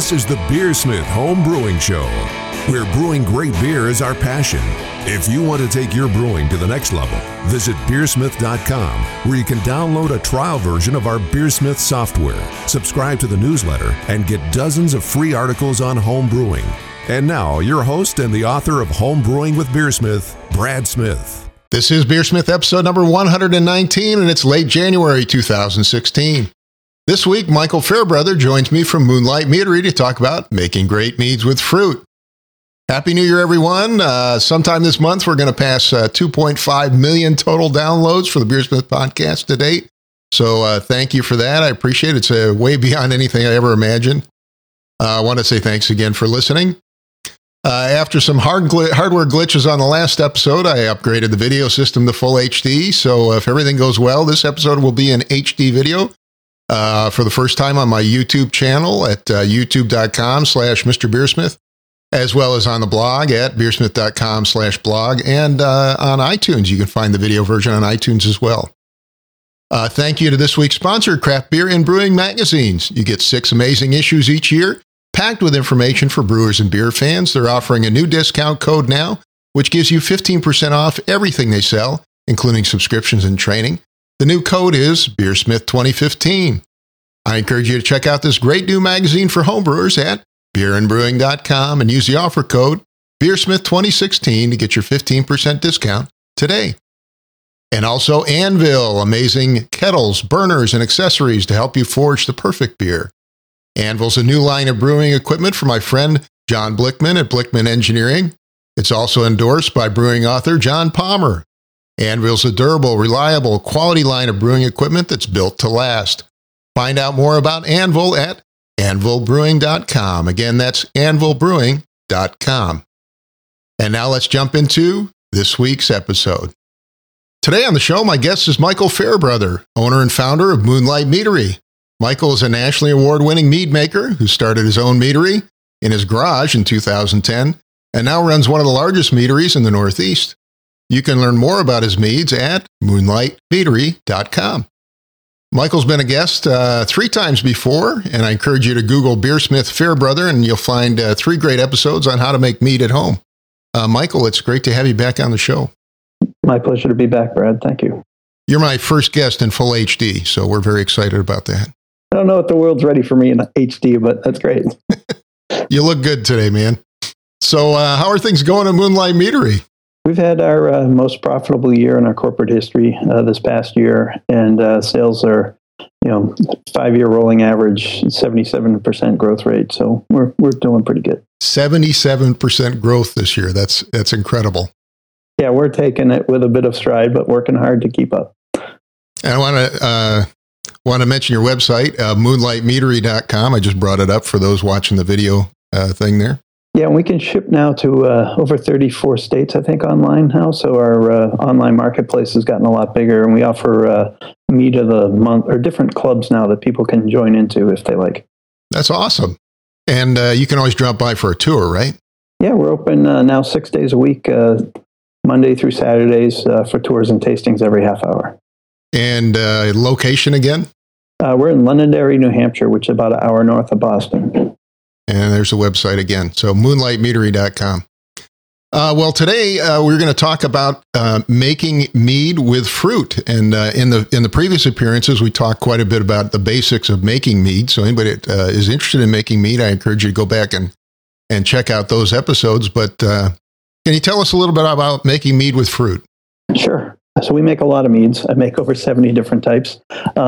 This is the Beersmith Home Brewing Show, where brewing great beer is our passion. If you want to take your brewing to the next level, visit beersmith.com, where you can download a trial version of our Beersmith software, subscribe to the newsletter, and get dozens of free articles on home brewing. And now, your host and the author of Home Brewing with Beersmith, Brad Smith. This is Beersmith episode number 119, and it's late January 2016. This week, Michael Fairbrother joins me from Moonlight Meadery to talk about making great meads with fruit. Happy New Year, everyone. Sometime this month, we're going to pass 2.5 million total downloads for the Beersmith podcast to date. So thank you for that. I appreciate it. It's way beyond anything I ever imagined. I want to say thanks again for listening. After some hardware glitches on the last episode, I upgraded the video system to full HD. So if everything goes well, this episode will be in HD video. For the first time on my YouTube channel at youtube.com/Mr. Beersmith, as well as on the blog at beersmith.com/blog, and on iTunes. You can find the video version on iTunes as well. Thank you to this week's sponsor, Craft Beer and Brewing Magazines. You get 6 amazing issues each year, packed with information for brewers and beer fans. They're offering a new discount code now, which gives you 15% off everything they sell, including subscriptions and training. The new code is Beersmith2015. I encourage you to check out this great new magazine for homebrewers at beerandbrewing.com and use the offer code Beersmith2016 to get your 15% discount today. And also Anvil, amazing kettles, burners, and accessories to help you forge the perfect beer. Anvil's a new line of brewing equipment for my friend John Blickman at Blickman Engineering. It's also endorsed by brewing author John Palmer. Anvil's a durable, reliable, quality line of brewing equipment that's built to last. Find out more about Anvil at anvilbrewing.com. Again, that's anvilbrewing.com. And now let's jump into this week's episode. Today on the show, my guest is Michael Fairbrother, owner and founder of Moonlight Meadery. Michael is a nationally award-winning mead maker who started his own meadery in his garage in 2010 and now runs one of the largest meaderies in the Northeast. You can learn more about his meads at moonlightmeadery.com. Michael's been a guest 3 times before, and I encourage you to Google Beersmith Fairbrother, and you'll find 3 great episodes on how to make mead at home. Michael, it's great to have you back on the show. My pleasure to be back, Brad. Thank you. You're my first guest in full HD, so we're very excited about that. I don't know if the world's ready for me in HD, but that's great. You look good today, man. So how are things going at Moonlight Meadery? We've had our most profitable year in our corporate history this past year, and sales are, 5-year rolling average, 77% growth rate. So we're doing pretty good. 77% growth this year. That's incredible. Yeah, we're taking it with a bit of stride, but working hard to keep up. And I want to mention your website, moonlightmeadery.com. I just brought it up for those watching the video thing there. Yeah, we can ship now to over 34 states, I think, online now. So our online marketplace has gotten a lot bigger, and we offer mead of the month or different clubs now that people can join into if they like. That's awesome. And you can always drop by for a tour, right? Yeah, we're open now 6 days a week, Monday through Saturdays for tours and tastings every half hour. And location again? We're in Londonderry, New Hampshire, which is about an hour north of Boston. And there's the website again. So moonlightmeadery.com. Well, today we're going to talk about making mead with fruit. And in the previous appearances, we talked quite a bit about the basics of making mead. So anybody that is interested in making mead, I encourage you to go back and check out those episodes. But can you tell us a little bit about making mead with fruit? Sure. So we make a lot of meads. I make over 70 different types.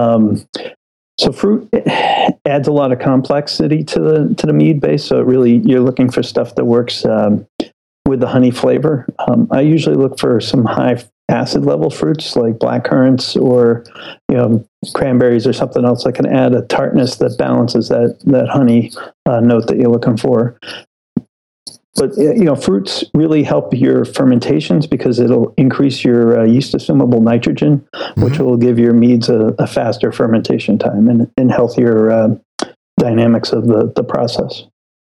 So fruit adds a lot of complexity to the mead base. So you're looking for stuff that works with the honey flavor. I usually look for some high acid level fruits like black currants or cranberries or something else that can add a tartness that balances that honey note that you're looking for. But fruits really help your fermentations because it'll increase your yeast assumable nitrogen, which will give your meads a faster fermentation time and healthier dynamics of the process.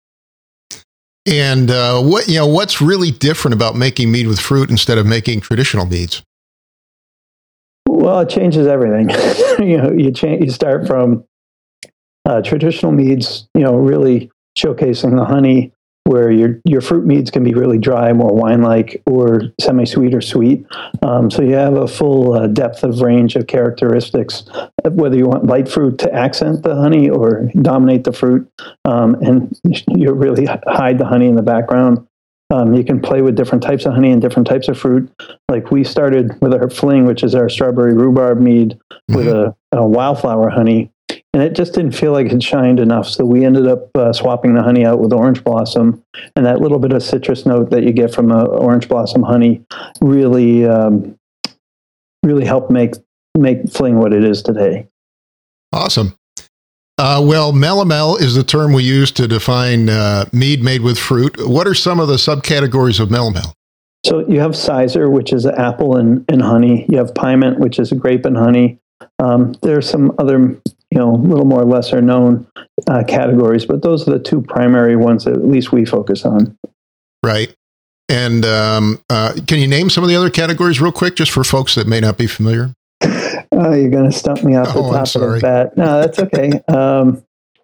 And what's really different about making mead with fruit instead of making traditional meads? Well, it changes everything. You start from traditional meads. Really showcasing the honey, where your fruit meads can be really dry, more wine-like, or semi-sweet or sweet. So you have a full depth of range of characteristics, whether you want light fruit to accent the honey or dominate the fruit, and you really hide the honey in the background. You can play with different types of honey and different types of fruit. Like we started with our Fling, which is our strawberry rhubarb mead, with a wildflower honey. And it just didn't feel like it shined enough. So we ended up swapping the honey out with orange blossom. And that little bit of citrus note that you get from orange blossom honey really helped make Fling what it is today. Awesome. Well, melomel is the term we use to define mead made with fruit. What are some of the subcategories of melomel? So you have Sizer, which is apple and honey. You have Pyment, which is grape and honey. There's some other, a little more lesser known categories, but those are the two primary ones that at least we focus on. Right. And can you name some of the other categories real quick, just for folks that may not be familiar? You're going to stump me off the top of the bat. No, that's okay. You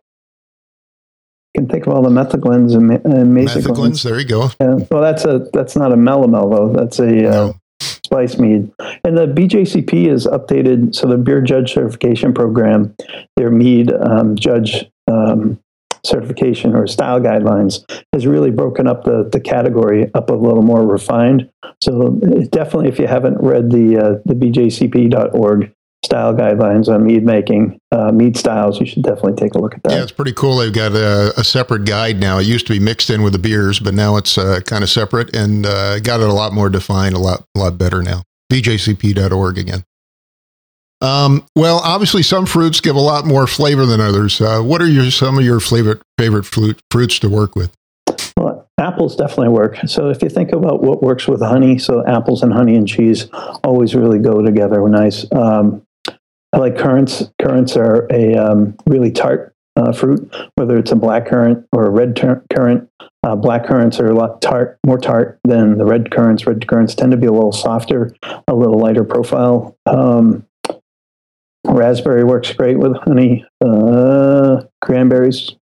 can think of all the methyglins and mesoglins. There you go. Yeah. Well, that's not a melomel though. That's a spice mead. And the BJCP is updated. So the Beer Judge Certification Program, their mead judge certification or style guidelines has really broken up the category up a little more refined. So definitely, if you haven't read the bjcp.org style guidelines on mead making, mead styles, you should definitely take a look at that. Yeah, it's pretty cool. They've got a separate guide now. It used to be mixed in with the beers, but now it's kind of separate and got it a lot more defined, a lot better now. bjcp.org again. Well, obviously some fruits give a lot more flavor than others. What are some of your favorite fruits to work with? Well, apples definitely work. So if you think about what works with honey, so apples and honey and cheese always really go together nice. I like currants. Currants are a really tart fruit, whether it's a black currant or a red currant. Black currants are a lot more tart than the red currants. Red currants tend to be a little softer, a little lighter profile. Raspberry works great with honey. Cranberries.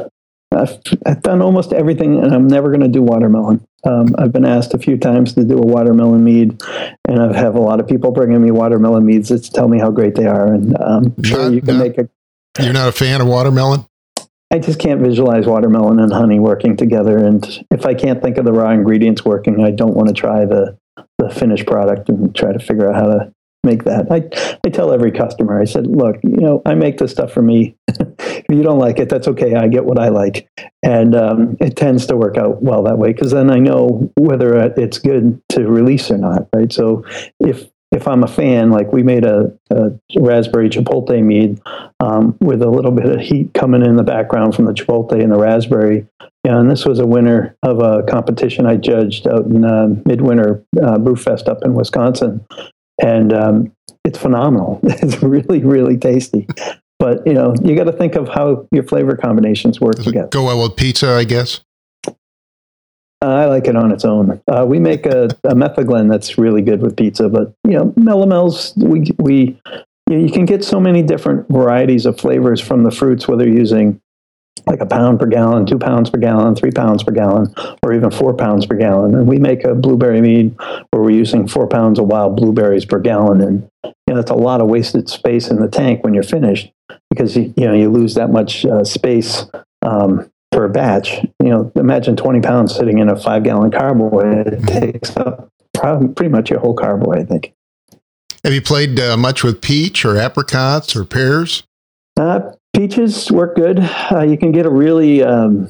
I've done almost everything, and I'm never going to do watermelon. I've been asked a few times to do a watermelon mead, and I have a lot of people bringing me watermelon meads to tell me how great they are. And I'm sure you can make it. You're not a fan of watermelon? I just can't visualize watermelon and honey working together. And if I can't think of the raw ingredients working, I don't want to try the finished product and try to figure out how to make that. I tell every customer, I said, look, I make this stuff for me. If you don't like it, that's okay. I get what I like. And it tends to work out well that way, because then I know whether it's good to release or not, right? So if I'm a fan, like we made a raspberry chipotle mead with a little bit of heat coming in the background from the chipotle and the raspberry. And this was a winner of a competition I judged out in Midwinter Brewfest up in Wisconsin. And it's phenomenal. It's really, really tasty. But, you got to think of how your flavor combinations work together. Go well with pizza, I guess? I like it on its own. We make a metheglin that's really good with pizza. But, melomels, you can get so many different varieties of flavors from the fruits, whether you're using like 1 pound per gallon, 2 pounds per gallon, 3 pounds per gallon, or even 4 pounds per gallon. And we make a blueberry mead where we're using 4 pounds of wild blueberries per gallon. And that's a lot of wasted space in the tank when you're finished, because you lose that much space per batch. Imagine 20 pounds sitting in a 5-gallon carboy. It takes up pretty much your whole carboy, I think. Have you played much with peach or apricots or pears? Peaches work good. You can get a really, how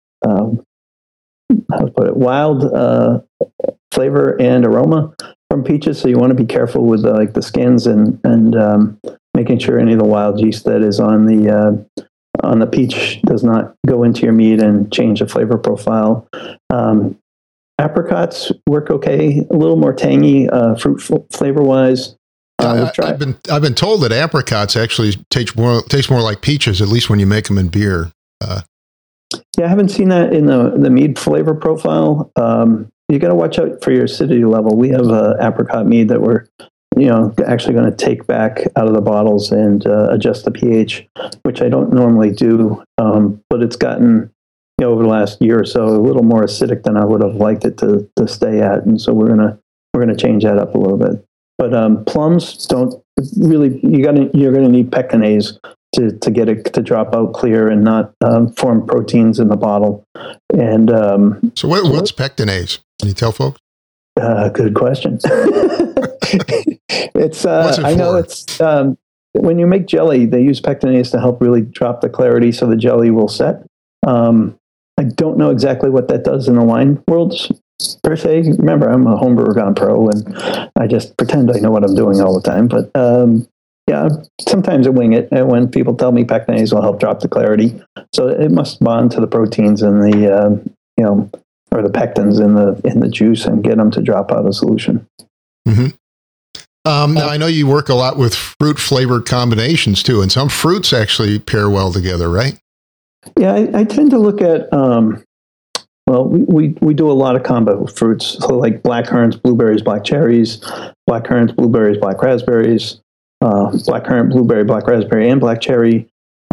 to put it, wild flavor and aroma from peaches. So you want to be careful with the skins and making sure any of the wild yeast that is on the peach does not go into your mead and change the flavor profile. Apricots work okay, a little more tangy fruit flavor wise. I've been told that apricots actually taste more like peaches, at least when you make them in beer. Yeah, I haven't seen that in the mead flavor profile. You got to watch out for your acidity level. We have apricot mead that we're actually going to take back out of the bottles and adjust the pH, which I don't normally do, but it's gotten over the last year or so, a little more acidic than I would have liked it to stay at, and so we're gonna change that up a little bit. But plums don't really. You're gonna need pectinase to get it to drop out clear and not form proteins in the bottle. And so what's pectinase? Can you tell folks? Good question. It's What's it I know for? it's when you make jelly, they use pectinase to help really drop the clarity so the jelly will set. I don't know exactly what that does in the wine world per se. Remember, I'm a homebrewer gone pro, and I just pretend I know what I'm doing all the time. But yeah, sometimes I wing it, and when people tell me pectinase will help drop the clarity, so it must bond to the proteins in the or the pectins in the juice and get them to drop out of solution. Mm-hmm. Now, I know you work a lot with fruit flavored combinations too, and some fruits actually pair well together, right? Yeah, I tend to look at, we do a lot of combo fruits, so like black currants, blueberries, black cherries, black currants, blueberries, black raspberries, black currant, blueberry, black raspberry, and black cherry.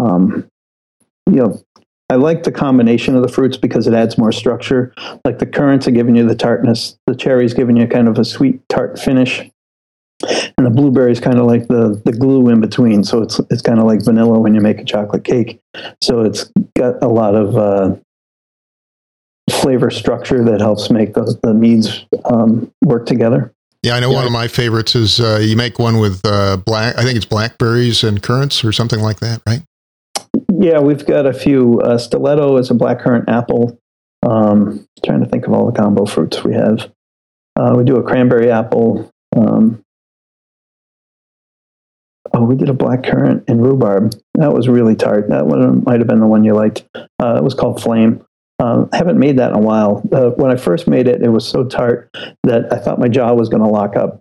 I like the combination of the fruits because it adds more structure. Like the currants are giving you the tartness, the cherries giving you kind of a sweet tart finish, and the blueberries kind of like the glue in between. So it's kind of like vanilla when you make a chocolate cake. So it's got a lot of flavor structure that helps make the meads work together. Yeah, I know one of my favorites is you make one with I think it's blackberries and currants or something like that, right? Yeah, we've got a few. Stiletto is a blackcurrant apple. Trying to think of all the combo fruits we have. We do a cranberry apple. We did a blackcurrant and rhubarb. That was really tart. That one might have been the one you liked. It was called Flame. I haven't made that in a while. When I first made it, it was so tart that I thought my jaw was going to lock up.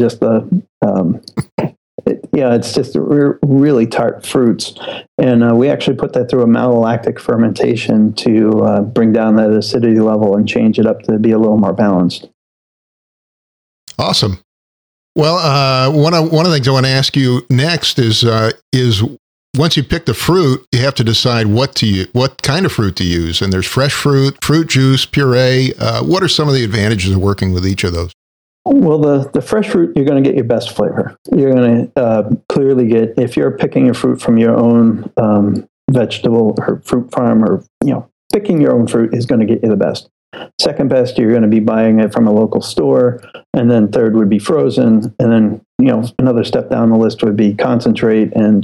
It's just really tart fruits. And we actually put that through a malolactic fermentation to bring down that acidity level and change it up to be a little more balanced. Awesome. Well, one of the things I want to ask you next is once you pick the fruit, you have to decide what kind of fruit to use. And there's fresh fruit, fruit juice, puree. What are some of the advantages of working with each of those? Well, the fresh fruit, you're going to get your best flavor. You're going to clearly get, if you're picking your fruit from your own vegetable or fruit farm, or picking your own fruit is going to get you the best. Second best, you're going to be buying it from a local store, and then third would be frozen, and then another step down the list would be concentrate, and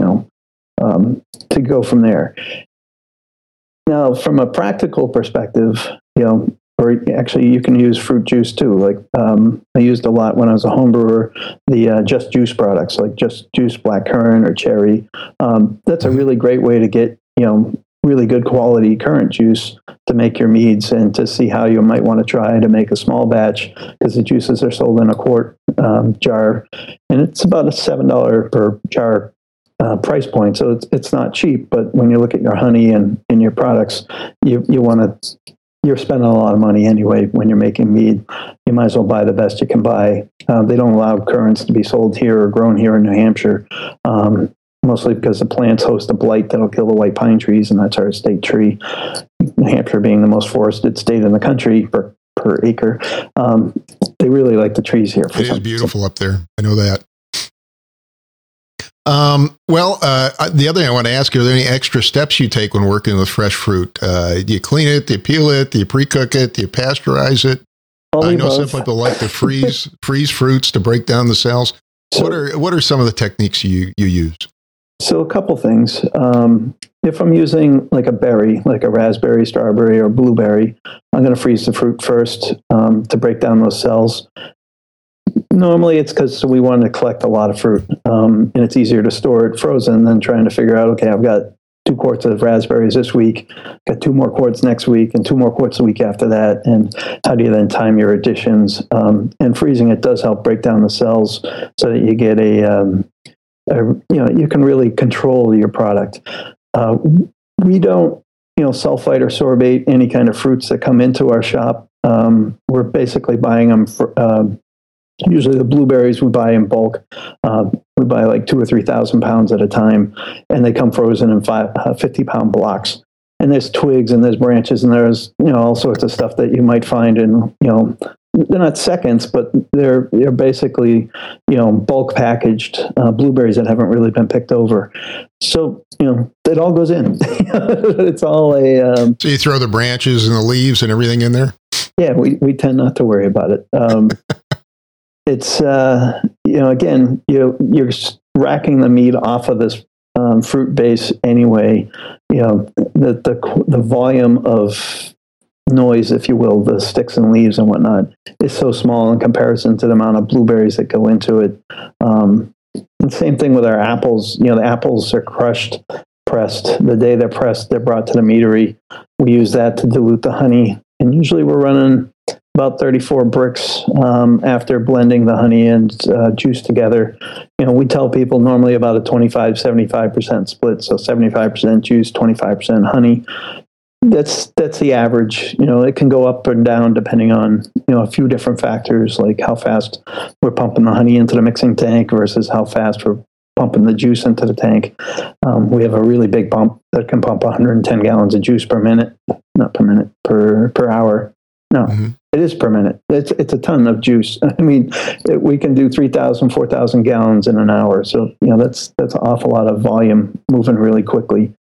to go from there. Now, from a practical perspective, or actually, you can use fruit juice too. Like I used a lot when I was a home brewer, the Just Juice products, like Just Juice blackcurrant or cherry. That's a really great way to get really good quality currant juice to make your meads, and to see how you might want to try to make a small batch, because the juices are sold in a quart jar, and it's about a $7 per jar price point. So it's not cheap, but when you look at your honey and your products, you're spending a lot of money anyway when you're making mead. You might as well buy the best you can buy. They don't allow currants to be sold here or grown here in New Hampshire, mostly because the plants host a blight that'll kill the white pine trees, and that's our state tree. New Hampshire being the most forested state in the country per acre. They really like the trees here. It is beautiful up there. I know that. The other thing I want to ask you, are there any extra steps you take when working with fresh fruit? Do you clean it? Do you peel it? Do you pre-cook it? Do you pasteurize it? I know some people like to freeze fruits to break down the cells. So, what are some of the techniques you use? So a couple things. If I'm using like a berry, like a raspberry, strawberry, or blueberry, I'm going to freeze the fruit first to break down those cells. Normally it's because we want to collect a lot of fruit, and it's easier to store it frozen than trying to figure out, okay, I've got 2 quarts of raspberries this week, got 2 more quarts next week, and 2 more quarts the week after that. And how do you then time your additions? And freezing it does help break down the cells so that you get you can really control your product. We don't, sulfite or sorbate any kind of fruits that come into our shop. We're basically buying them for, usually the blueberries we buy in bulk. We buy like 2,000 or 3,000 pounds at a time, and they come frozen in 50-pound blocks. and there's twigs and there's branches and there's all sorts of stuff that you might find in they're not seconds, but they're basically bulk packaged blueberries that haven't really been picked over. So it all goes in. It's all a. So you throw the branches and the leaves and everything in there. Yeah, we tend not to worry about it. It's again you're racking the meat off of this fruit base anyway. The volume of noise, if you will, the sticks and leaves and whatnot, is so small in comparison to the amount of blueberries that go into it. And same thing with our apples. The apples are crushed, pressed. The day they're pressed, they're brought to the meadery. We use that to dilute the honey. And usually we're running about 34 bricks after blending the honey and juice together. We tell people normally about a 25-75% split. So 75% juice, 25% honey. That's the average. It can go up and down depending on a few different factors, like how fast we're pumping the honey into the mixing tank versus how fast we're pumping the juice into the tank. We have a really big pump that can pump 110 gallons of juice per minute, not per minute, per hour. No, It is per minute. It's a ton of juice. I mean, we can do 3,000, 4,000 gallons in an hour. So that's an awful lot of volume moving really quickly.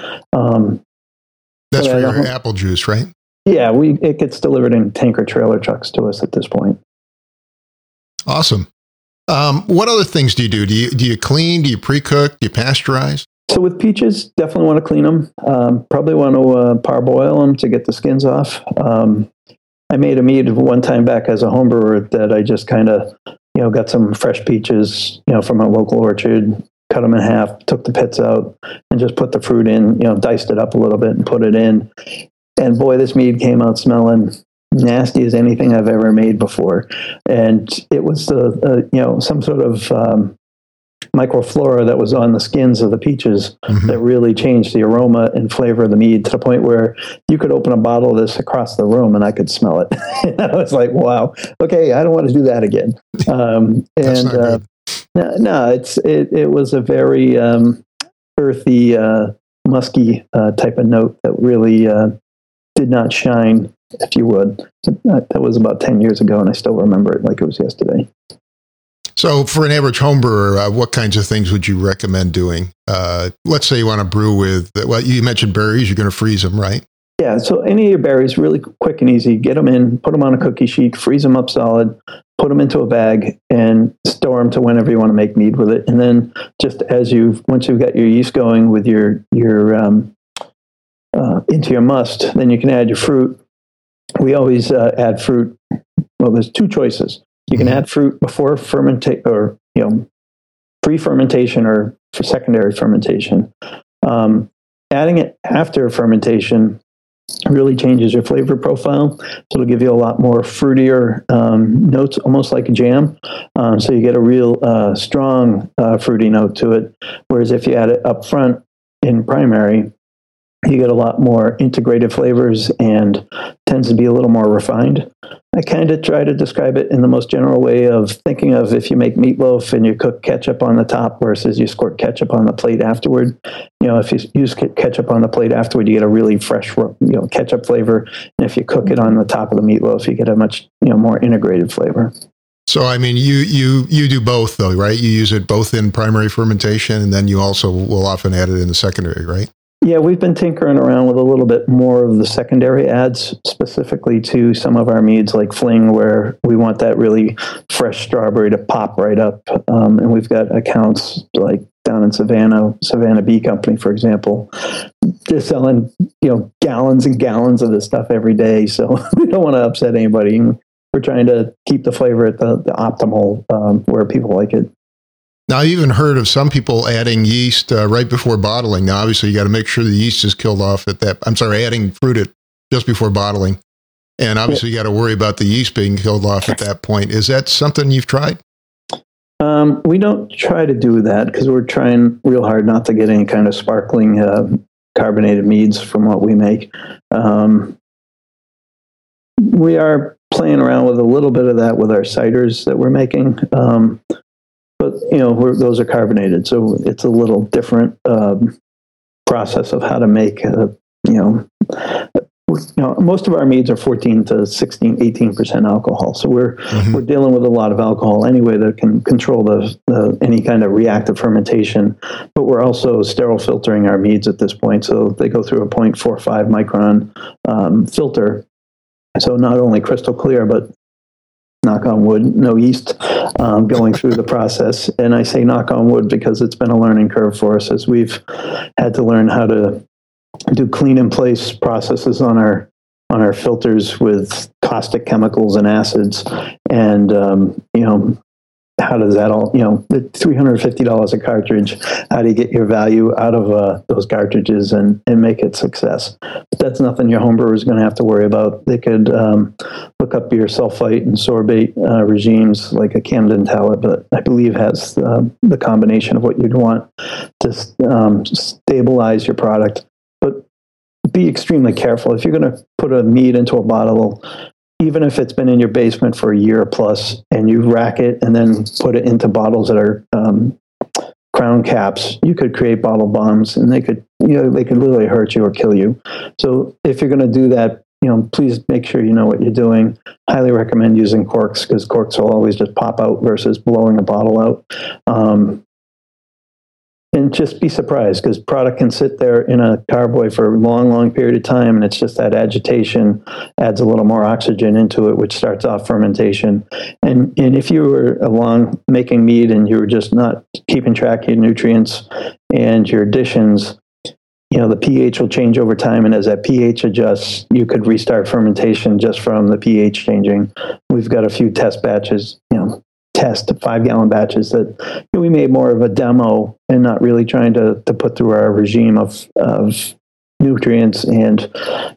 That's for your apple juice, right? Yeah, it gets delivered in tanker trailer trucks to us at this point. Awesome. What other things do you do? Do you clean? Do you pre-cook? Do you pasteurize? So with peaches, definitely want to clean them. Probably want to parboil them to get the skins off. I made a mead one time back as a home brewer that I just kind of, got some fresh peaches, from a local orchard, cut them in half, took the pits out, and just put the fruit in, diced it up a little bit and put it in. And boy, this mead came out smelling nasty as anything I've ever made before. And it was some sort of microflora that was on the skins of the peaches that really changed the aroma and flavor of the mead to the point where you could open a bottle of this across the room and I could smell it. And I was like, wow, okay, I don't want to do that again. That's not good. No, it was a very earthy, musky type of note that really did not shine, if you would. That was about 10 years ago, and I still remember it like it was yesterday. So for an average home brewer, what kinds of things would you recommend doing? Let's say you want to brew with, you mentioned berries, you're going to freeze them, right? Yeah, so any of your berries, really quick and easy. Get them in, put them on a cookie sheet, freeze them up solid, put them into a bag, and store them to whenever you want to make mead with it. And then just once you've got your yeast going with your into your must, then you can add your fruit. We always add fruit. Well, there's two choices. You can add fruit before fermentation, or pre-fermentation, or for secondary fermentation. Adding it after fermentation really changes your flavor profile. So it'll give you a lot more fruitier notes, almost like a jam. So you get a real strong fruity note to it. Whereas if you add it up front in primary, you get a lot more integrated flavors and tends to be a little more refined. I kind of try to describe it in the most general way of thinking of if you make meatloaf and you cook ketchup on the top versus you squirt ketchup on the plate afterward. If you use ketchup on the plate afterward, you get a really fresh, ketchup flavor. And if you cook it on the top of the meatloaf, you get a much, more integrated flavor. So, I mean, you do both though, right? You use it both in primary fermentation, and then you also will often add it in the secondary, right? Yeah, we've been tinkering around with a little bit more of the secondary adds, specifically to some of our meads like Fling, where we want that really fresh strawberry to pop right up. And we've got accounts like down in Savannah Bee Company, for example. They're selling, gallons and gallons of this stuff every day. So we don't want to upset anybody. We're trying to keep the flavor at the optimal where people like it. Now, I've even heard of some people adding yeast right before bottling. Now, obviously, you got to make sure the yeast is killed off adding fruit just before bottling. And obviously, you got to worry about the yeast being killed off at that point. Is that something you've tried? We don't try to do that because we're trying real hard not to get any kind of sparkling carbonated meads from what we make. We are playing around with a little bit of that with our ciders that we're making. But, those are carbonated, so it's a little different process of how to make most of our meads are 14 to 16, 18% alcohol. So we're dealing with a lot of alcohol anyway that can control the any kind of reactive fermentation. But we're also sterile filtering our meads at this point. So they go through a 0.45 micron filter. So not only crystal clear, but knock on wood, no yeast going through the process. And I say knock on wood because it's been a learning curve for us as we've had to learn how to do clean in place processes on our filters with caustic chemicals and acids. And, how does that all, the $350 a cartridge, how do you get your value out of those cartridges and make it success? But that's nothing your home brewer is going to have to worry about. They could look up your sulfite and sorbate regimes like a Camden Talent, but I believe has the combination of what you'd want to stabilize your product. But be extremely careful. If you're going to put a mead into a bottle, even if it's been in your basement for a year plus, and you rack it and then put it into bottles that are crown caps, you could create bottle bombs, and they could literally hurt you or kill you. So if you're going to do that, please make sure you know what you're doing. Highly recommend using corks because corks will always just pop out versus blowing a bottle out. And just be surprised because product can sit there in a carboy for a long, long period of time. And it's just that agitation adds a little more oxygen into it, which starts off fermentation. And if you were along making mead and you were just not keeping track of your nutrients and your additions, the pH will change over time. And as that pH adjusts, you could restart fermentation just from the pH changing. We've got a few test batches, test 5-gallon batches that we made more of a demo and not really trying to put through our regime of nutrients. And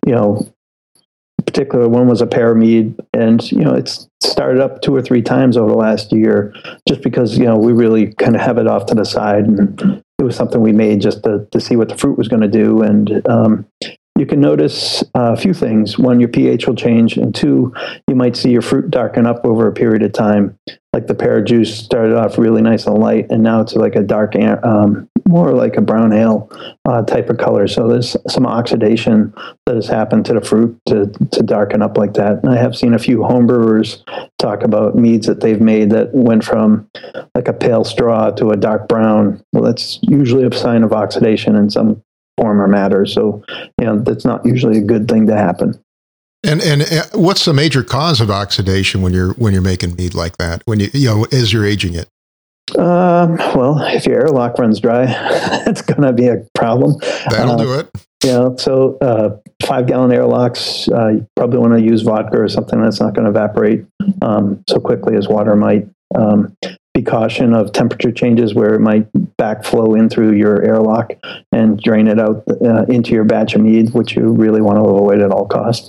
particular one was a pear mead, and it's started up 2 or 3 times over the last year just because we really kind of have it off to the side, and it was something we made just to see what the fruit was going to do. And you can notice a few things. One, your pH will change, and 2, you might see your fruit darken up over a period of time. Like the pear juice started off really nice and light, and now it's like a dark, more like a brown ale type of color. So there's some oxidation that has happened to the fruit to darken up like that. And I have seen a few homebrewers talk about meads that they've made that went from like a pale straw to a dark brown. Well, that's usually a sign of oxidation in some form or matter. So, that's not usually a good thing to happen. And what's the major cause of oxidation when you're making mead like that? When as you're aging it? Well, if your airlock runs dry, it's going to be a problem. That'll do it. So 5-gallon airlocks, you probably want to use vodka or something that's not going to evaporate so quickly as water might. Be caution of temperature changes where it might backflow in through your airlock and drain it out into your batch of mead, which you really want to avoid at all costs.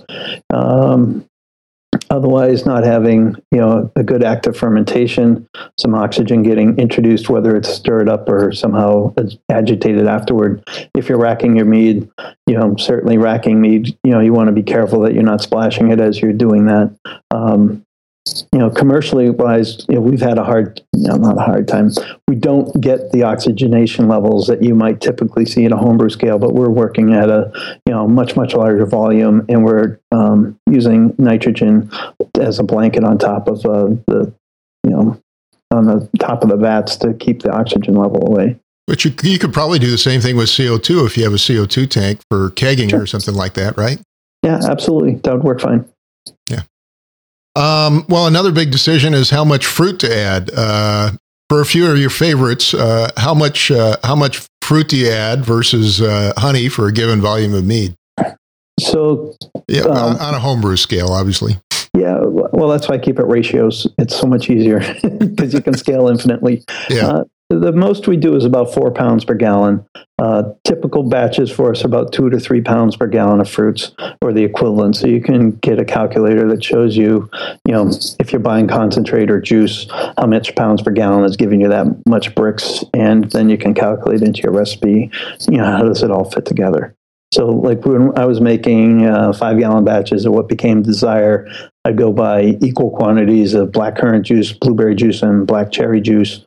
Otherwise, not having a good active fermentation, some oxygen getting introduced, whether it's stirred up or somehow agitated afterward. If you're racking your mead, certainly racking mead, you want to be careful that you're not splashing it as you're doing that. Commercially wise, we've had not a hard time. We don't get the oxygenation levels that you might typically see at a homebrew scale, but we're working at a, much, much larger volume, and we're using nitrogen as a blanket on top of on the top of the vats to keep the oxygen level away. But you could probably do the same thing with CO2 if you have a CO2 tank for kegging or something like that, right? Yeah, absolutely. That would work fine. Yeah. Well, another big decision is how much fruit to add. For a few of your favorites, how much fruit do you add versus honey for a given volume of mead? So, on a homebrew scale, obviously. Yeah, well, that's why I keep it ratios. It's so much easier because you can scale infinitely. Yeah. The most we do is about 4 pounds per gallon. Typical batches for us are about 2 to 3 pounds per gallon of fruits, or the equivalent. So you can get a calculator that shows you, if you're buying concentrate or juice, how much pounds per gallon is giving you that much bricks, and then you can calculate into your recipe, how does it all fit together. So like when I was making 5-gallon batches of what became Desire, I'd go buy equal quantities of blackcurrant juice, blueberry juice, and black cherry juice,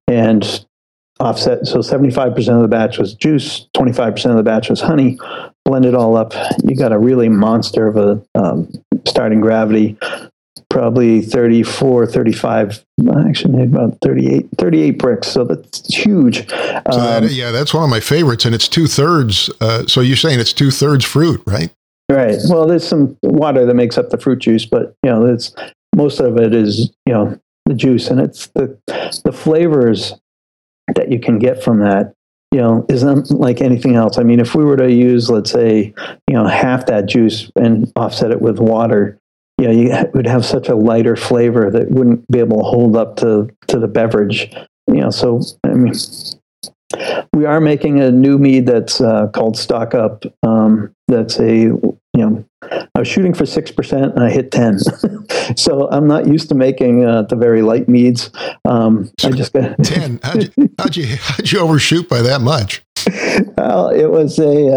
and offset. So 75% of the batch was juice, 25% of the batch was honey, blend blend it all up, you got a really monster of a starting gravity, probably 34, 35, actually maybe about 38 bricks. So that's huge. That's one of my favorites, and it's 2/3. So you're saying it's 2/3 fruit, right? Right. Well, there's some water that makes up the fruit juice, but it's most of it is the juice, and it's the flavors that you can get from that. Isn't like anything else. I mean, if we were to use, let's say, half that juice and offset it with water, you would have such a lighter flavor that wouldn't be able to hold up to the beverage. So I mean, we are making a new mead that's called Stock Up. That's I was shooting for 6% and I hit 10. So I'm not used to making the very light meads. I just got 10. How'd you overshoot by that much? Well, it was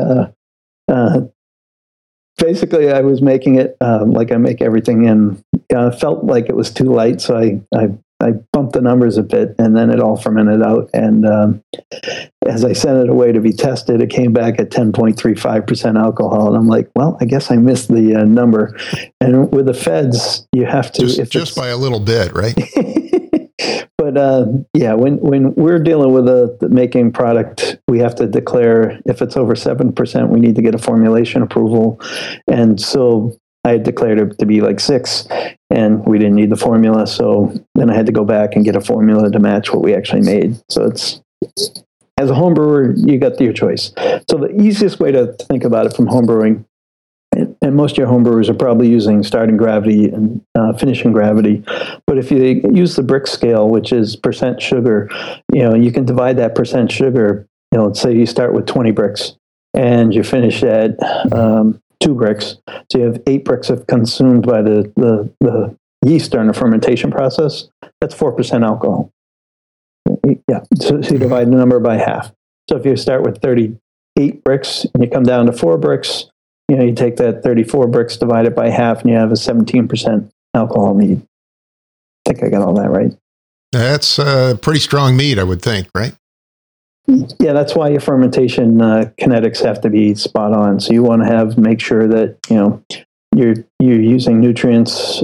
basically I was making it like I make everything, and I felt like it was too light, so I bumped the numbers a bit, and then it all fermented out. And as I sent it away to be tested, it came back at 10.35% alcohol. And I'm like, well, I guess I missed the number. And with the feds, you have to... Just by a little bit, right? But when we're dealing with making product, we have to declare if it's over 7%, we need to get a formulation approval. And so I had declared it to be like 6, and we didn't need the formula. So then I had to go back and get a formula to match what we actually made. So it's, as a home brewer, you got your choice. So the easiest way to think about it from home brewing, and most of your home brewers are probably using starting gravity and finishing gravity. But if you use the brick scale, which is percent sugar, you can divide that percent sugar. Let's say you start with 20 bricks and you finish at 2 bricks. So you have 8 bricks of consumed by the yeast during the fermentation process. That's 4% alcohol. Yeah. So you divide the number by half. So if you start with 38 bricks and you come down to 4 bricks, you take that 34 bricks, divide it by half, and you have a 17% alcohol mead. I think I got all that right. That's a pretty strong mead, I would think, right? Yeah, that's why your fermentation kinetics have to be spot on. So you want to make sure that you're using nutrients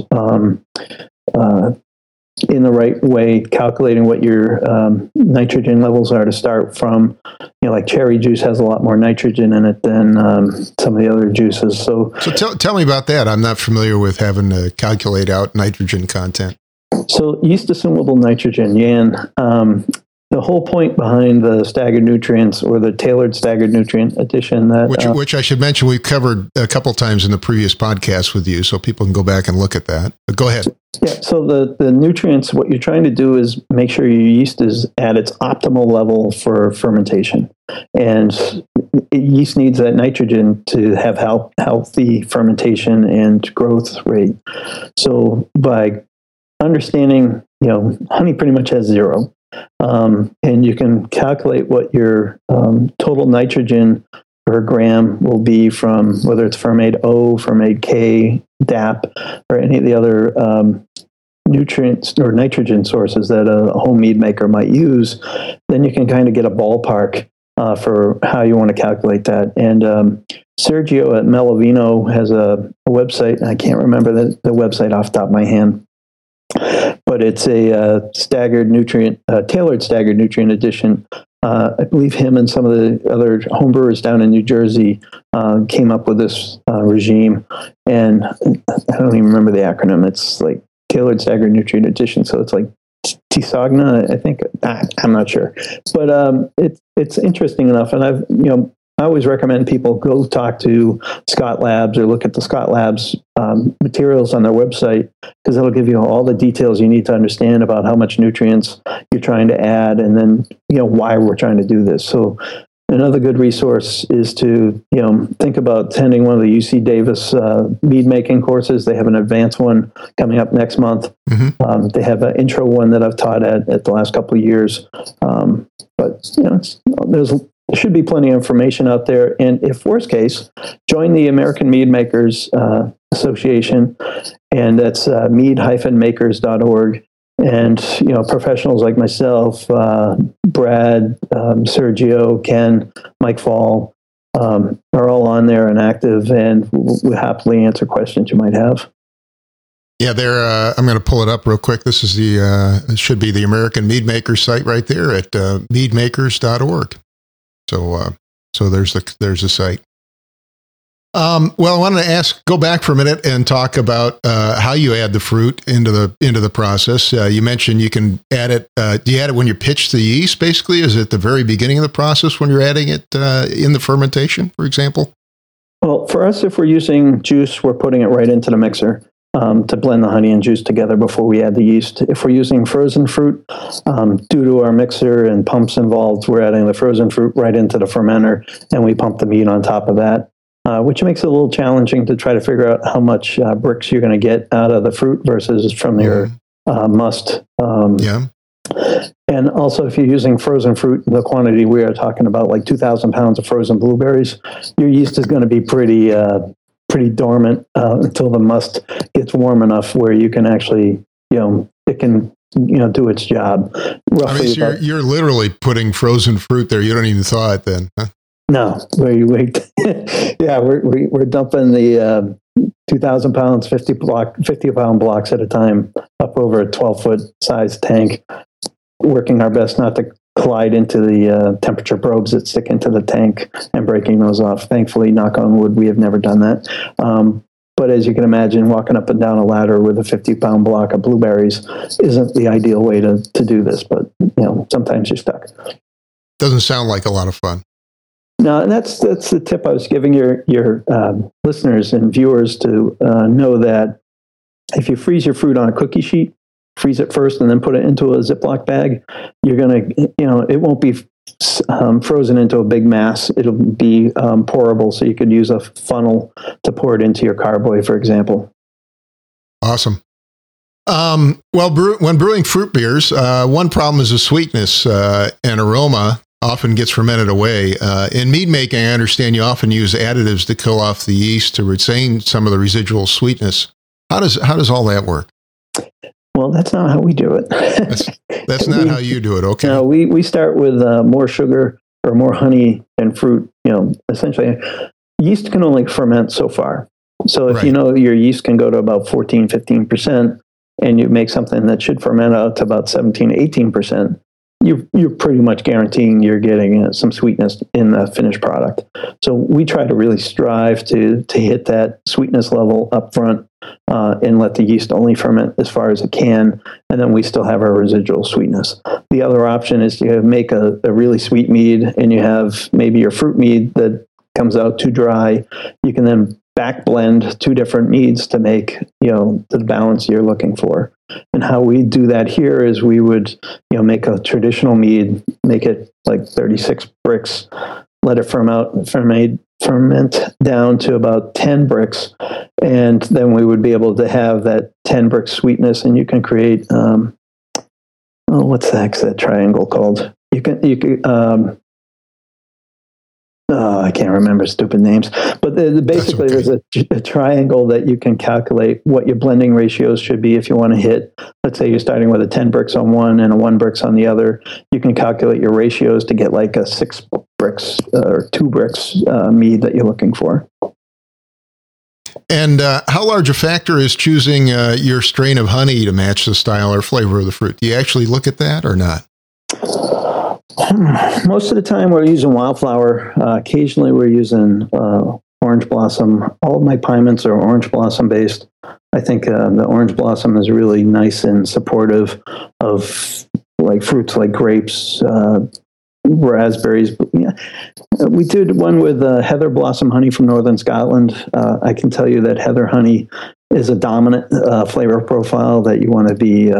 in the right way, calculating what your nitrogen levels are to start from. Like cherry juice has a lot more nitrogen in it than some of the other juices. So tell me about that. I'm not familiar with having to calculate out nitrogen content. So yeast assumable nitrogen, YAN. The whole point behind the staggered nutrients, or the tailored staggered nutrient addition, which I should mention, we've covered a couple times in the previous podcast with you, so people can go back and look at that. But go ahead. Yeah. So the nutrients, what you're trying to do is make sure your yeast is at its optimal level for fermentation, and yeast needs that nitrogen to have healthy fermentation and growth rate. So by understanding, honey pretty much has 0. And you can calculate what your total nitrogen per gram will be from whether it's Fermaid O, Fermaid K, DAP, or any of the other nutrients or nitrogen sources that a home mead maker might use. Then you can kind of get a ballpark for how you want to calculate that. And Sergio at Melovino has a website, and I can't remember the website off the top of my hand, but it's a tailored staggered nutrient addition. I believe him and some of the other homebrewers down in New Jersey came up with this regime, and I don't even remember the acronym. It's like tailored staggered nutrient addition, so it's like TSAGNA, I think. I'm not sure, but it's interesting enough, and I always recommend people go talk to Scott Labs or look at the Scott Labs materials on their website, because it'll give you all the details you need to understand about how much nutrients you're trying to add, and then why we're trying to do this. So another good resource is to think about attending one of the UC Davis mead making courses. They have an advanced one coming up next month. Mm-hmm. They have an intro one that I've taught at the last couple of years. But there should be plenty of information out there. And if worst case, join the American Mead Makers Association, and that's mead-makers.org. And, professionals like myself, Brad, Sergio, Ken, Mike Fall, are all on there and active, and we'll happily answer questions you might have. Yeah, I'm going to pull it up real quick. This is it should be the American Mead Makers site right there at meadmakers.org. So there's the site. Well, I wanted to go back for a minute and talk about how you add the fruit into the process. You mentioned you can add it. Do you add it when you pitch the yeast? Basically, is it the very beginning of the process when you're adding it in the fermentation, for example? Well, for us, if we're using juice, we're putting it right into the mixer to blend the honey and juice together before we add the yeast. If we're using frozen fruit, due to our mixer and pumps involved, we're adding the frozen fruit right into the fermenter, and we pump the mead on top of that. Which makes it a little challenging to try to figure out how much Brix you're going to get out of the fruit versus from your must. Yeah. And also, if you're using frozen fruit, the quantity we are talking about, like 2,000 pounds of frozen blueberries, your yeast is going to be pretty dormant until the must gets warm enough where you can actually, it can, do its job. Roughly, I mean, so you're literally putting frozen fruit there. You don't even thaw it then, huh? No, we're dumping the 2,000 pounds, 50-pound blocks at a time up over a 12-foot size tank, working our best not to collide into the temperature probes that stick into the tank and breaking those off. Thankfully, knock on wood, we have never done that. But as you can imagine, walking up and down a ladder with a 50-pound block of blueberries isn't the ideal way to do this, but sometimes you're stuck. Doesn't sound like a lot of fun. No, and that's the tip I was giving your listeners and viewers to know that if you freeze your fruit on a cookie sheet, freeze it first and then put it into a Ziploc bag, you're going to, it won't be frozen into a big mass. It'll be pourable, so you could use a funnel to pour it into your carboy, for example. Awesome. Well, when brewing fruit beers, one problem is the sweetness and aroma often gets fermented away. In mead making, I understand you often use additives to kill off the yeast to retain some of the residual sweetness. How does all that work? Well, that's not how we do it. That's not how you do it. Okay. No, we start with more sugar or more honey and fruit. Essentially, yeast can only ferment so far. So if your yeast can go to about 14, 15%, and you make something that should ferment out to about 17, 18%, you're pretty much guaranteeing you're getting some sweetness in the finished product. So we try to really strive to hit that sweetness level up front and let the yeast only ferment as far as it can, and then we still have our residual sweetness. The other option is to make a really sweet mead, and you have maybe your fruit mead that comes out too dry. You can then back blend two different meads to make the balance you're looking for. And how we do that here is we would make a traditional mead, make it like 36 Brix, let it ferment down to about 10 Brix, and then we would be able to have that 10 Brix sweetness, and you can create what's the heck's that triangle called? I can't remember stupid names, but basically there's a triangle that you can calculate what your blending ratios should be if you want to hit. Let's say you're starting with a 10 Brix on one and a 1 Brix on the other. You can calculate your ratios to get like a 6 Brix or 2 Brix mead that you're looking for. And how large a factor is choosing your strain of honey to match the style or flavor of the fruit? Do you actually look at that or not? Most of the time we're using wildflower. Occasionally we're using orange blossom. All of my pine mints are orange blossom based. I think the orange blossom is really nice and supportive of like fruits like grapes, raspberries. Yeah. We did one with heather blossom honey from northern Scotland. I can tell you that heather honey is a dominant flavor profile that you want to be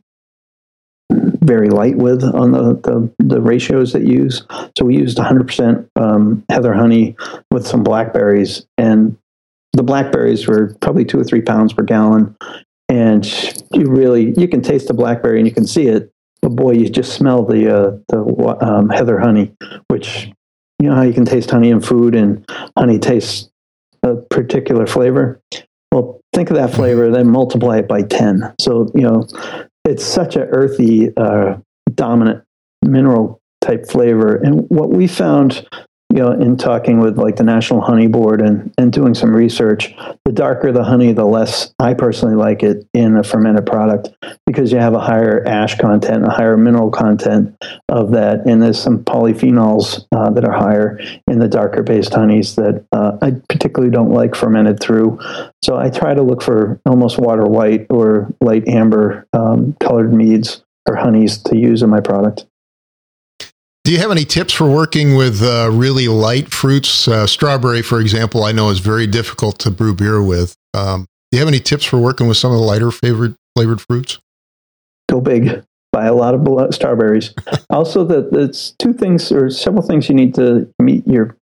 very light with on the ratios that you use. So we used 100% heather honey with some blackberries, and the blackberries were probably 2 or 3 pounds per gallon. And you can taste the blackberry and you can see it, but boy, you just smell the heather honey, which you know how you can taste honey in food and honey tastes a particular flavor. Well, think of that flavor, then multiply it by 10. So, it's such an earthy, dominant mineral type flavor. And what we found in talking with like the National Honey Board and doing some research, the darker the honey, the less I personally like it in a fermented product, because you have a higher ash content, a higher mineral content of that. And there's some polyphenols that are higher in the darker based honeys that I particularly don't like fermented through. So I try to look for almost water white or light amber colored meads or honeys to use in my product. Do you have any tips for working with really light fruits? Strawberry, for example, I know is very difficult to brew beer with. Do you have any tips for working with some of the lighter flavored fruits? Go big. Buy a lot of strawberries. Also, it's two things or several things you need to meet your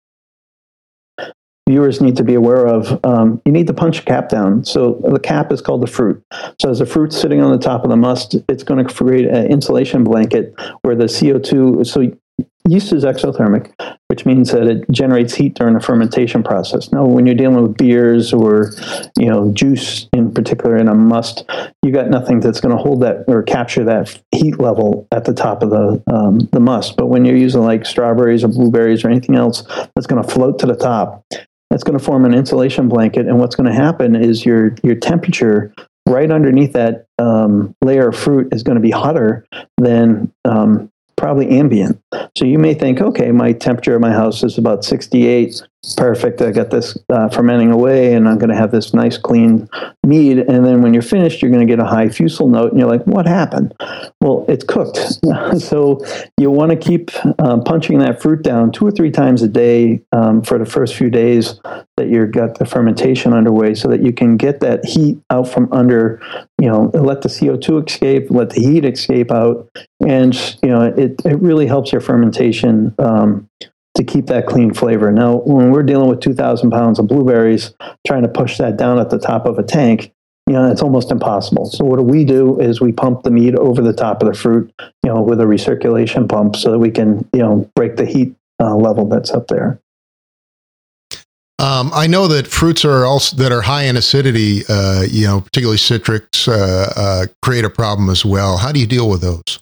viewers need to be aware of. You need to punch a cap down. So the cap is called the fruit. So as the fruit's sitting on the top of the must, it's going to create an insulation blanket where the CO2, so yeast is exothermic, which means that it generates heat during the fermentation process. Now, when you're dealing with beers or, juice in particular in a must, you got nothing that's going to hold that or capture that heat level at the top of the must. But when you're using like strawberries or blueberries or anything else that's going to float to the top, that's going to form an insulation blanket. And what's going to happen is your temperature right underneath that layer of fruit is going to be hotter than probably ambient. So you may think, okay, my temperature of my house is about 68. Perfect. I got this fermenting away, and I'm going to have this nice clean mead. And then when you're finished, you're going to get a high fusel note, and you're like, what happened? Well, it's cooked. So you want to keep punching that fruit down 2 or 3 times a day for the first few days that you've got the fermentation underway, so that you can get that heat out from under, let the CO2 escape, let the heat escape out. And, it really helps your fermentation to keep that clean flavor. Now, when we're dealing with 2,000 pounds of blueberries, trying to push that down at the top of a tank, it's almost impossible. So what we do is we pump the mead over the top of the fruit, with a recirculation pump, so that we can, break the heat level that's up there. I know that fruits that are high in acidity, particularly citrics, create a problem as well. How do you deal with those?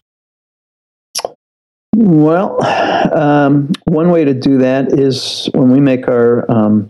Well, one way to do that is when we make our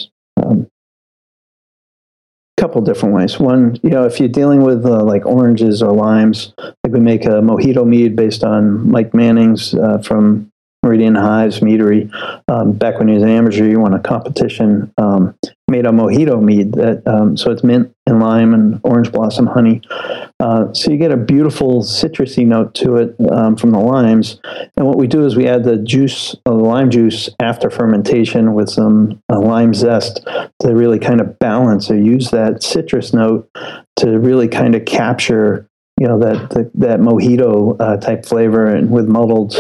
couple different ways. One, if you're dealing with like oranges or limes, like we make a mojito mead based on Mike Manning's from Meridian Hives Meadery. Back when he was an amateur, you won a competition, made a mojito mead that so it's mint and lime and orange blossom honey. So you get a beautiful citrusy note to it from the limes. And what we do is we add the juice of the lime juice after fermentation with some lime zest to really kind of balance or use that citrus note to really kind of capture that mojito type flavor, and with muddled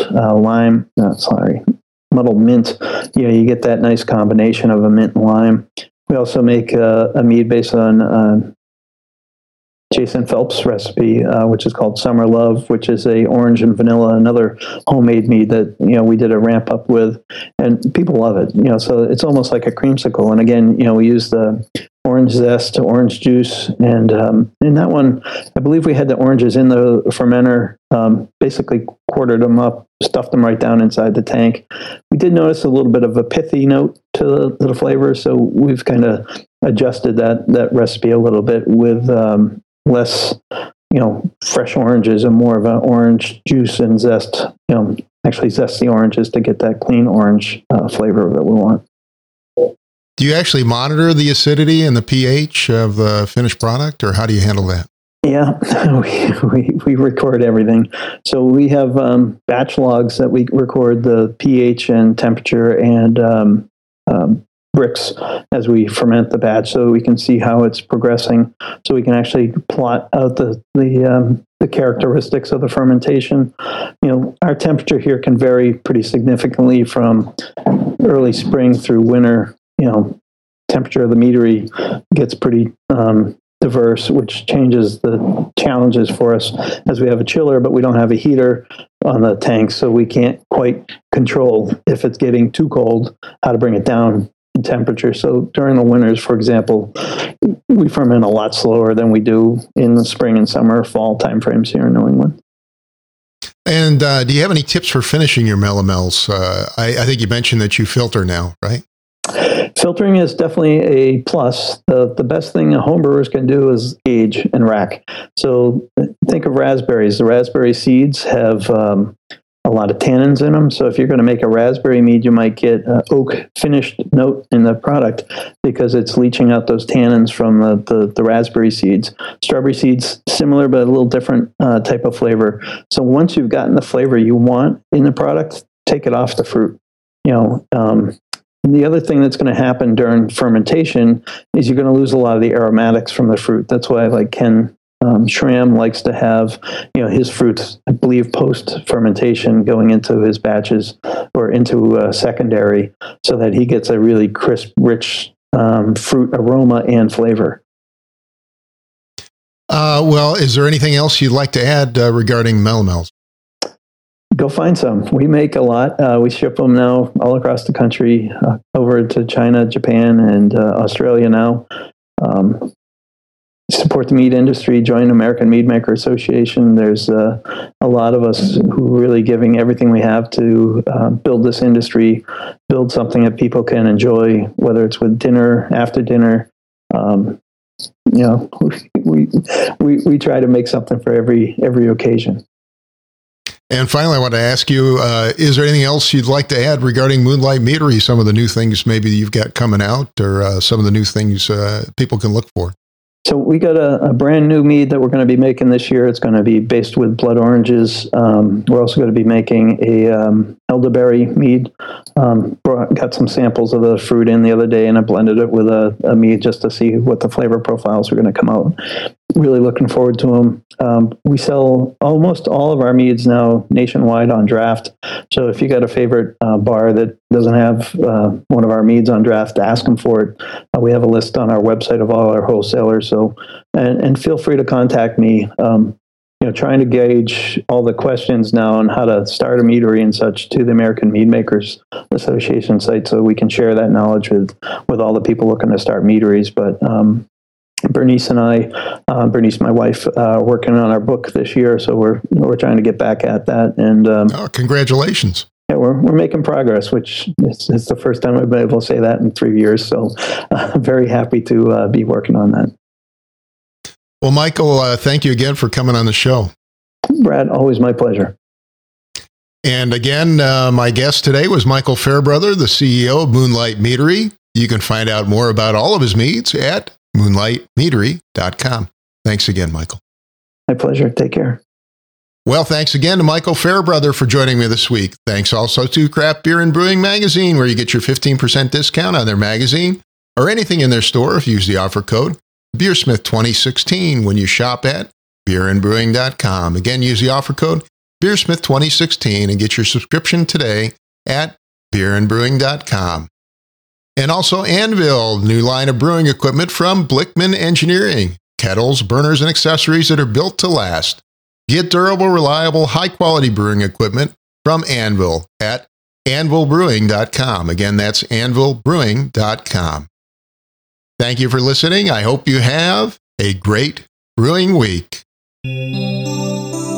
muddled mint, you get that nice combination of a mint and lime. We also make a mead based on Jason Phelps' recipe, which is called Summer Love, which is a orange and vanilla, another homemade mead that we did a ramp up with, and people love it. So it's almost like a creamsicle. And again, we use the orange zest, orange juice, and in that one, I believe we had the oranges in the fermenter, basically quartered them up, stuffed them right down inside the tank. We did notice a little bit of a pithy note to the flavor, so we've kind of adjusted that recipe a little bit with less, fresh oranges and more of an orange juice and zest, actually zest the oranges to get that clean orange flavor that we want. Do you actually monitor the acidity and the pH of the finished product, or how do you handle that? Yeah, we record everything. So we have batch logs that we record the pH and temperature and bricks as we ferment the batch, so we can see how it's progressing. So we can actually plot out the characteristics of the fermentation. Our temperature here can vary pretty significantly from early spring through winter. Temperature of the meadery gets pretty diverse, which changes the challenges for us, as we have a chiller, but we don't have a heater on the tank, so we can't quite control if it's getting too cold, how to bring it down in temperature. So during the winters, for example, we ferment a lot slower than we do in the spring and summer, fall timeframes here in New England. And do you have any tips for finishing your melomels? I think you mentioned that you filter now, right? Filtering is definitely a plus. The best thing a home brewers can do is age and rack. So think of raspberries. The raspberry seeds have a lot of tannins in them. So if you're going to make a raspberry mead, you might get an oak finished note in the product because it's leaching out those tannins from the raspberry seeds. Strawberry seeds, similar but a little different type of flavor. So once you've gotten the flavor you want in the product, take it off the fruit. And the other thing that's going to happen during fermentation is you're going to lose a lot of the aromatics from the fruit. That's why, like Ken Schramm likes to have, his fruits, I believe, post fermentation going into his batches or into secondary, so that he gets a really crisp, rich fruit aroma and flavor. Well, is there anything else you'd like to add regarding melomels? Go find some. We make a lot. We ship them now all across the country, over to China, Japan, and Australia now. Support the mead industry. Join American Mead Maker Association. There's a lot of us who are really giving everything we have to build this industry, build something that people can enjoy, whether it's with dinner, after dinner. We try to make something for every occasion. And finally, I want to ask you, is there anything else you'd like to add regarding Moonlight Meadery? Some of the new things maybe you've got coming out, or some of the new things people can look for? So we got a brand new mead that we're going to be making this year. It's going to be based with blood oranges. We're also going to be making a elderberry mead. Got some samples of the fruit in the other day, and I blended it with a mead just to see what the flavor profiles are going to come out. Really looking forward to them. We sell almost all of our meads now nationwide on draft. So if you got a favorite bar that doesn't have one of our meads on draft, ask them for it. We have a list on our website of all our wholesalers. So, and feel free to contact me. Trying to gauge all the questions now on how to start a meadery and such to the American Mead Makers Association site, so we can share that knowledge with all the people looking to start meaderies. But Bernice and I, Bernice, my wife, working on our book this year, so we're trying to get back at that. And congratulations! Yeah, we're making progress, which is the first time I've been able to say that in 3 years. So I'm very happy to be working on that. Well, Michael, thank you again for coming on the show. Brad, always my pleasure. And again, my guest today was Michael Fairbrother, the CEO of Moonlight Meadery. You can find out more about all of his meads at moonlightmeadery.com. Thanks again, Michael. My pleasure. Take care. Well, thanks again to Michael Fairbrother for joining me this week. Thanks also to Craft Beer and Brewing Magazine, where you get your 15% discount on their magazine or anything in their store if you use the offer code Beersmith2016 when you shop at beerandbrewing.com. Again, use the offer code Beersmith2016 and get your subscription today at beerandbrewing.com. And also Anvil, new line of brewing equipment from Blickman Engineering. Kettles, burners, and accessories that are built to last. Get durable, reliable, high-quality brewing equipment from Anvil at anvilbrewing.com. Again, that's anvilbrewing.com. Thank you for listening. I hope you have a great brewing week.